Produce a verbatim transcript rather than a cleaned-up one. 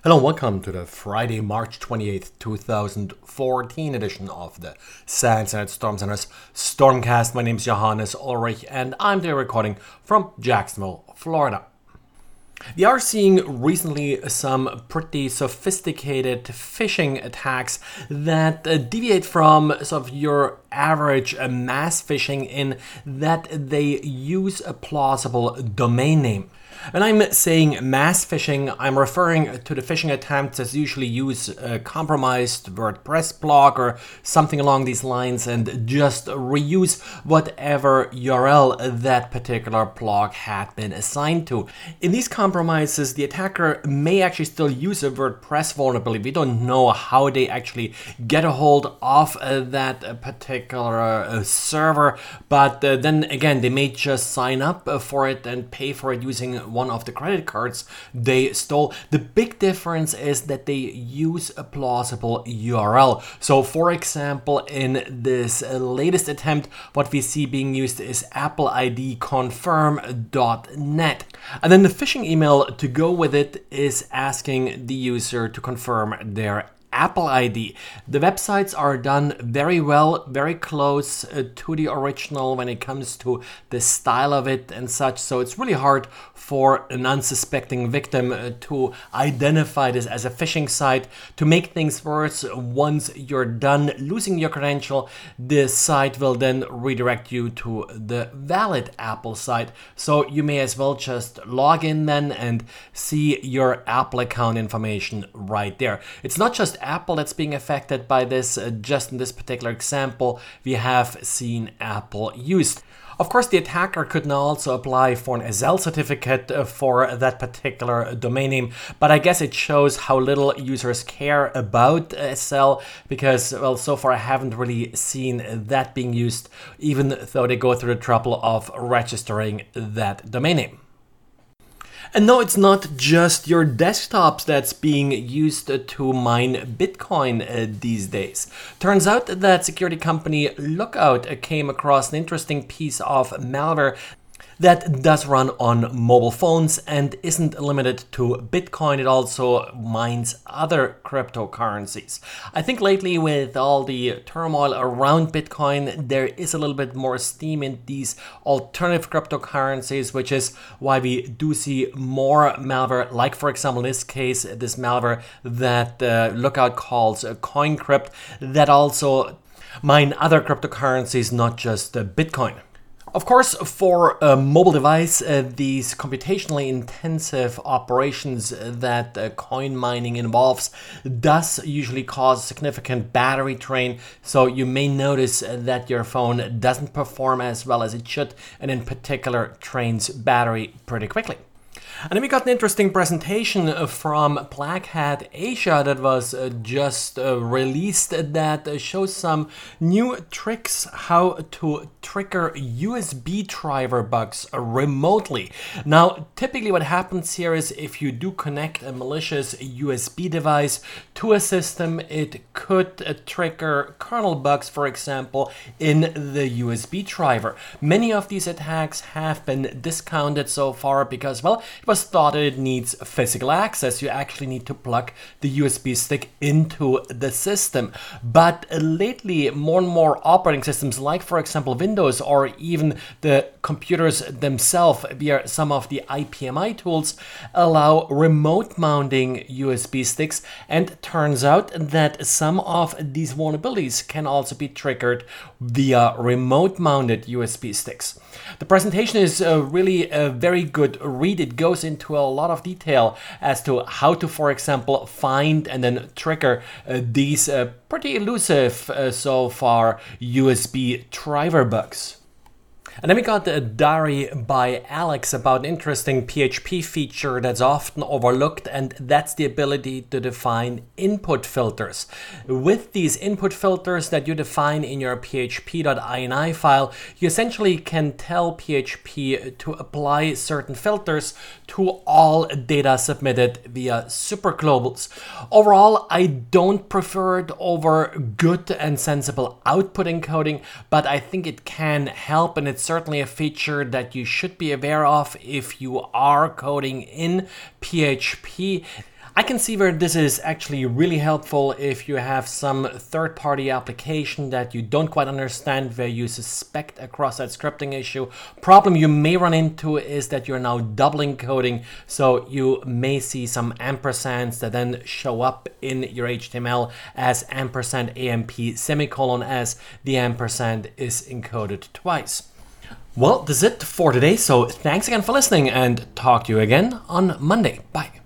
Hello and welcome to the Friday, March twenty-eighth, two thousand fourteen edition of the SANS and Storm Center's Stormcast. My name is Johannes Ulrich and I'm there recording from Jacksonville, Florida. We are seeing recently some pretty sophisticated phishing attacks that uh, deviate from sort of your average uh, mass phishing in that they use a plausible domain name. When I'm saying mass phishing, I'm referring to the phishing attempts that usually use a compromised WordPress blog or something along these lines and just reuse whatever U R L that particular blog had been assigned to. In these compromises, the attacker may actually still use a WordPress vulnerability. We don't know how they actually get a hold of uh, that uh, particular uh, server, but uh, then again, they may just sign up uh, for it and pay for it using one of the credit cards they stole. The big difference is that they use a plausible U R L. So for example, in this latest attempt, what we see being used is apple I D confirm dot net. And then the phishing email to go with it is asking the user to confirm their Apple I D. The websites are done very well, very close uh, to the original when it comes to the style of it and such. So it's really hard for an unsuspecting victim uh, to identify this as a phishing site. To make things worse, once you're done losing your credential, the site will then redirect you to the valid Apple site. So you may as well just log in then and see your Apple account information right there. It's not just Apple that's being affected by this. Uh, just in this particular example, we have seen Apple used. Of course, the attacker could now also apply for an S L certificate uh, for that particular domain name, but I guess it shows how little users care about S L because, well, so far I haven't really seen that being used, even though they go through the trouble of registering that domain name. And no, it's not just your desktops that's being used to mine Bitcoin uh, these days. Turns out that security company Lookout uh, came across an interesting piece of malware that does run on mobile phones and isn't limited to Bitcoin. It also mines other cryptocurrencies. I think lately with all the turmoil around Bitcoin, there is a little bit more steam in these alternative cryptocurrencies, which is why we do see more malware, like for example in this case, this malware that uh, Lookout calls uh, CoinCrypt, that also mine other cryptocurrencies, not just uh, Bitcoin. Of course, for a mobile device, uh, these computationally intensive operations that uh, coin mining involves does usually cause significant battery drain. So you may notice that your phone doesn't perform as well as it should, and in particular drains battery pretty quickly. And then we got an interesting presentation from Black Hat Asia that was uh, just uh, released that uh, shows some new tricks how to trigger U S B driver bugs remotely. Now, typically what happens here is if you do connect a malicious U S B device to a system, it could uh, trigger kernel bugs, for example, in the U S B driver. Many of these attacks have been discounted so far because, well, it was thought it needs physical access. You actually need to plug the U S B stick into the system. But lately, more and more operating systems, like for example Windows or even the computers themselves via some of the I P M I tools, allow remote mounting U S B sticks. And turns out that some of these vulnerabilities can also be triggered via remote mounted U S B sticks. The presentation is uh, really a very good read. It goes into a lot of detail as to how to, for example, find and then trigger uh, these uh, pretty elusive uh, so far U S B driver bugs. And then we got a diary by Alex about an interesting P H P feature that's often overlooked, and that's the ability to define input filters. With these input filters that you define in your P H P dot ini file, you essentially can tell P H P to apply certain filters to all data submitted via superglobals. Overall, I don't prefer it over good and sensible output encoding, but I think it can help, and it's certainly a feature that you should be aware of if you are coding in P H P. I can see where this is actually really helpful if you have some third-party application that you don't quite understand, where you suspect a cross-site scripting issue. Problem you may run into is that you're now double encoding, so you may see some ampersands that then show up in your H T M L as ampersand A M P semicolon, as the ampersand is encoded twice. Well, that's it for today, so thanks again for listening and talk to you again on Monday. Bye.